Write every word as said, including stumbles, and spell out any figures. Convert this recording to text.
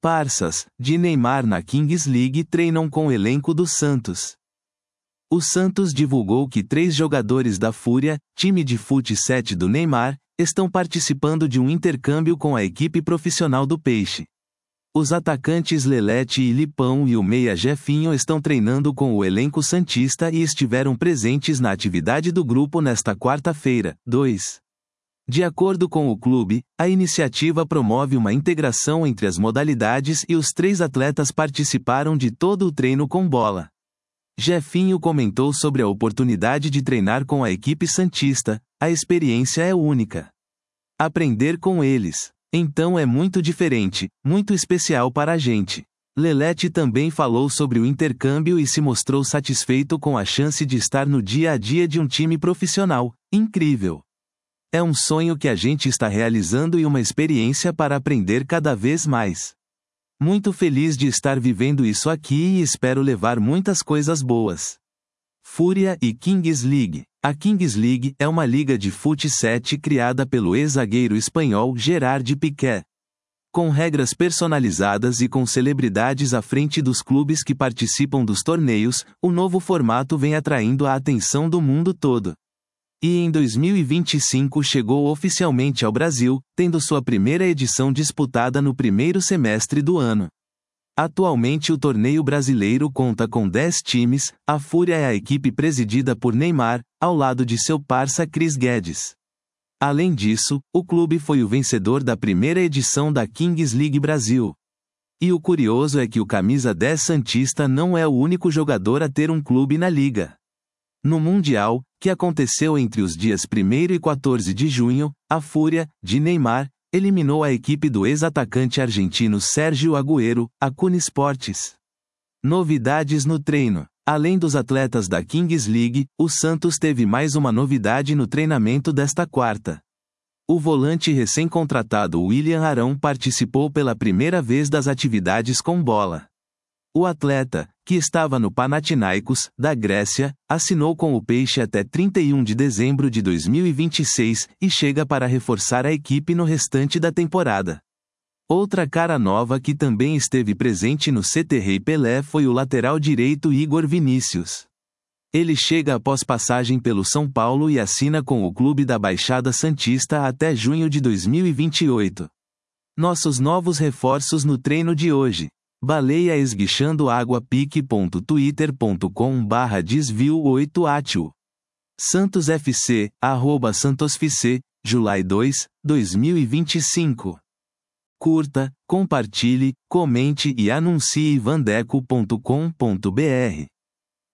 Parças, de Neymar na Kings League treinam com o elenco do Santos. O Santos divulgou que três jogadores da Fúria, time de fut sete do Neymar, estão participando de um intercâmbio com a equipe profissional do Peixe. Os atacantes Lelete e Lipão e o meia Jefinho estão treinando com o elenco santista e estiveram presentes na atividade do grupo nesta quarta-feira, dois. De acordo com o clube, a iniciativa promove uma integração entre as modalidades e os três atletas participaram de todo o treino com bola. Jefinho comentou sobre a oportunidade de treinar com a equipe santista. A experiência é única. Aprender com eles. Então é muito diferente, muito especial para a gente. Lelete também falou sobre o intercâmbio e se mostrou satisfeito com a chance de estar no dia a dia de um time profissional. Incrível! É um sonho que a gente está realizando e uma experiência para aprender cada vez mais. Muito feliz de estar vivendo isso aqui e espero levar muitas coisas boas. Fúria e Kings League. A Kings League é uma liga de fut sete criada pelo ex-zagueiro espanhol Gerard Piqué. Com regras personalizadas e com celebridades à frente dos clubes que participam dos torneios, o novo formato vem atraindo a atenção do mundo todo. E em dois mil e vinte e cinco chegou oficialmente ao Brasil, tendo sua primeira edição disputada no primeiro semestre do ano. Atualmente o torneio brasileiro conta com dez times, a Fúria é a equipe presidida por Neymar, ao lado de seu parça Cris Guedes. Além disso, o clube foi o vencedor da primeira edição da Kings League Brasil. E o curioso é que o camisa dez santista não é o único jogador a ter um clube na liga. No Mundial, que aconteceu entre os dias primeiro e quatorze de junho, a Fúria, de Neymar, eliminou a equipe do ex-atacante argentino Sérgio Agüero, a Kun Sports. Novidades no treino. Além dos atletas da Kings League, o Santos teve mais uma novidade no treinamento desta quarta. O volante recém-contratado William Arão participou pela primeira vez das atividades com bola. O atleta, que estava no Panathinaikos, da Grécia, assinou com o Peixe até trinta e um de dezembro de dois mil e vinte e seis e chega para reforçar a equipe no restante da temporada. Outra cara nova que também esteve presente no C T Rei Pelé foi o lateral direito Igor Vinícius. Ele chega após passagem pelo São Paulo e assina com o clube da Baixada Santista até junho de dois mil e vinte e oito. Nossos novos reforços no treino de hoje. Baleia esguichando água pique ponto twitter ponto com barra desvio oito atio. Santos F C, arroba santosfc, July dois, dois mil e vinte e cinco. Curta, compartilhe, comente e anuncie vandeco ponto com ponto br.